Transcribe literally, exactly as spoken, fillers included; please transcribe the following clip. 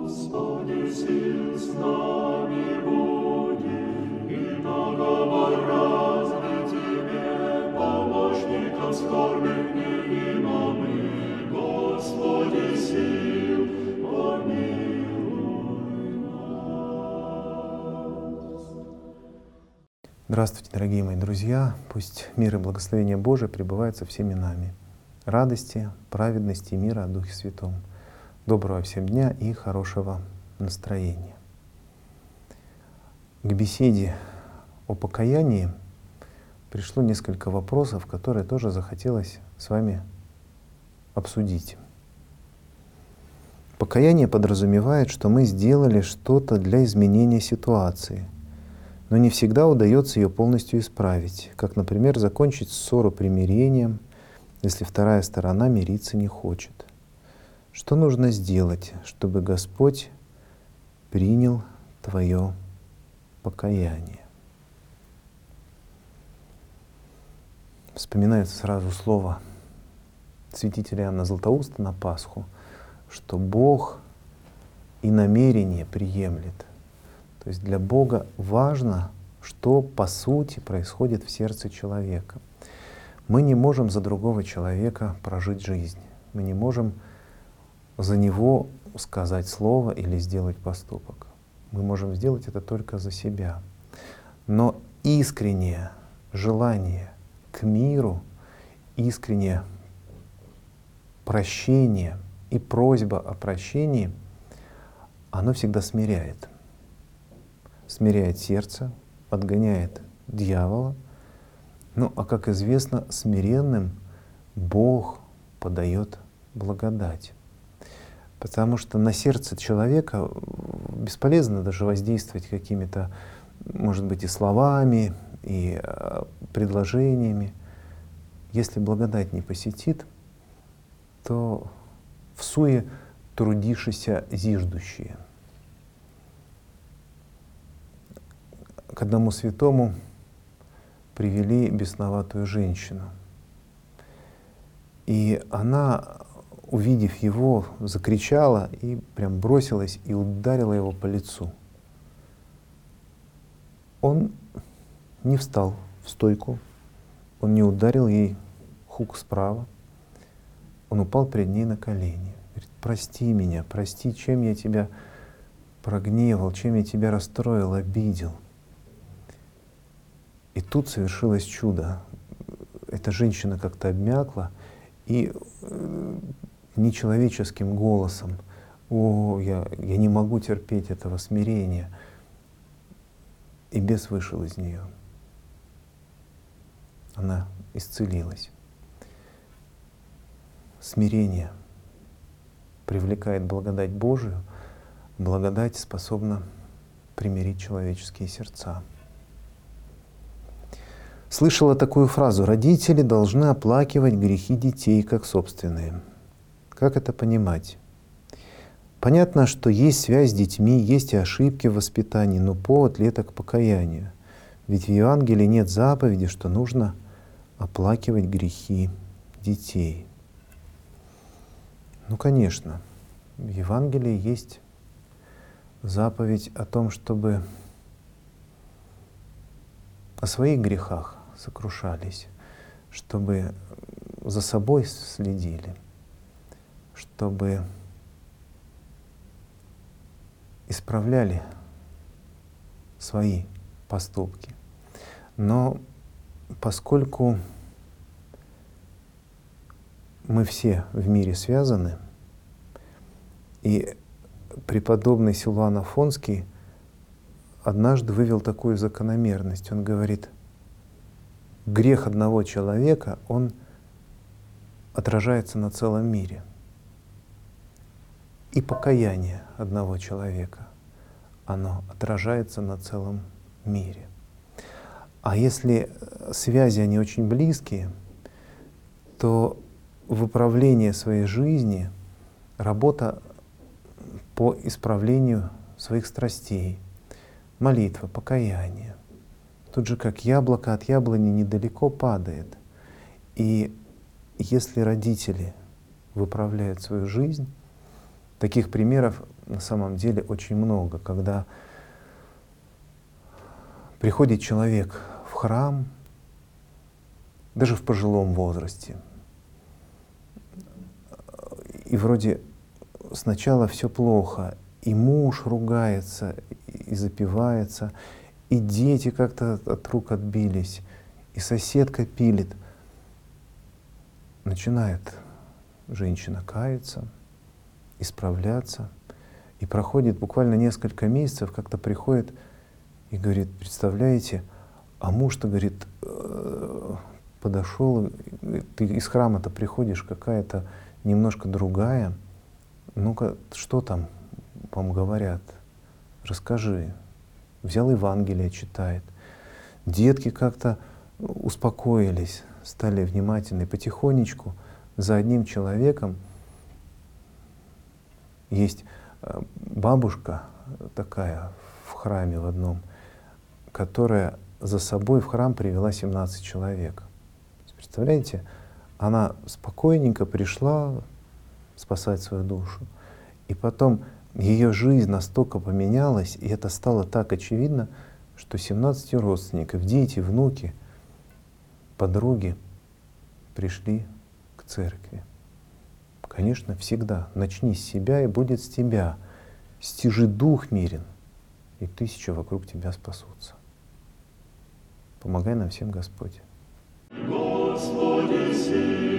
Господи, сил с нами буди, и наговор разный Тебе, помощником скорбных невидимых, Господи, сил, помилуй нас. Здравствуйте, дорогие мои друзья! Пусть мир и благословение Божие пребывают со всеми нами. Радости, праведности и мира о Духе Святом. Доброго всем дня и хорошего настроения. К беседе о покаянии пришло несколько вопросов, которые тоже захотелось с вами обсудить. Покаяние подразумевает, что мы сделали что-то для изменения ситуации, но не всегда удается ее полностью исправить, как, например, закончить ссору примирением, если вторая сторона мириться не хочет. Что нужно сделать, чтобы Господь принял твое покаяние? Вспоминается сразу слово святителя Иоанна Златоуста на Пасху, что Бог и намерение приемлет. То есть для Бога важно, что по сути происходит в сердце человека. Мы не можем за другого человека прожить жизнь. Мы не можем за него сказать слово или сделать поступок. Мы можем сделать это только за себя. Но искреннее желание к миру, искреннее прощение и просьба о прощении, оно всегда смиряет. Смиряет сердце, отгоняет дьявола. Ну, а как известно, смиренным Бог подает благодать. Потому что на сердце человека бесполезно даже воздействовать какими-то, может быть, и словами, и предложениями. Если благодать не посетит, то всуе трудишися зиждущие. К одному святому привели бесноватую женщину. И она, увидев его, закричала и прям бросилась и ударила его по лицу. Он не встал в стойку, он не ударил ей хук справа, он упал перед ней на колени. Говорит: прости меня, прости, чем я тебя прогневал, чем я тебя расстроил, обидел. И тут совершилось чудо. Эта женщина как-то обмякла и нечеловеческим голосом: «О, я, я не могу терпеть этого смирения». И бес вышел из нее. Она исцелилась. Смирение привлекает благодать Божию. Благодать способна примирить человеческие сердца. Слышала такую фразу: родители должны оплакивать грехи детей как собственные. Как это понимать? Понятно, что есть связь с детьми, есть и ошибки в воспитании, но повод ли это к покаянию? Ведь в Евангелии нет заповеди, что нужно оплакивать грехи детей. Ну, конечно, в Евангелии есть заповедь о том, чтобы о своих грехах сокрушались, чтобы за собой следили, чтобы исправляли свои поступки. Но поскольку мы все в мире связаны, и преподобный Силуан Афонский однажды вывел такую закономерность. Он говорит: грех одного человека, он отражается на целом мире. И покаяние одного человека, оно отражается на целом мире. А если связи, они очень близкие, то выправление своей жизни, работа по исправлению своих страстей, молитва, покаяние. Тут же как яблоко от яблони недалеко падает. И если родители выправляют свою жизнь, Таких примеров на самом деле очень много, когда приходит человек в храм, даже в пожилом возрасте, и вроде сначала все плохо, и муж ругается, и запивается, и дети как-то от рук отбились, и соседка пилит. Начинает женщина каяться, исправляться, и проходит буквально несколько месяцев, как-то приходит и говорит: представляете, а муж-то, говорит, подошел, ты из храма-то приходишь, какая-то немножко другая, ну-ка, что там вам говорят, расскажи. Взял Евангелие, читает. Детки как-то успокоились, стали внимательны. Потихонечку за одним человеком есть бабушка такая в храме в одном, которая за собой в храм привела семнадцать человек. Представляете, она спокойненько пришла спасать свою душу, и потом ее жизнь настолько поменялась, и это стало так очевидно, что семнадцать родственников, дети, внуки, подруги пришли к церкви. Конечно, всегда начни с себя, и будет с тебя. Стяжи дух мирен, и тысячи вокруг тебя спасутся. Помогай нам всем, Господь. Господи, сильный.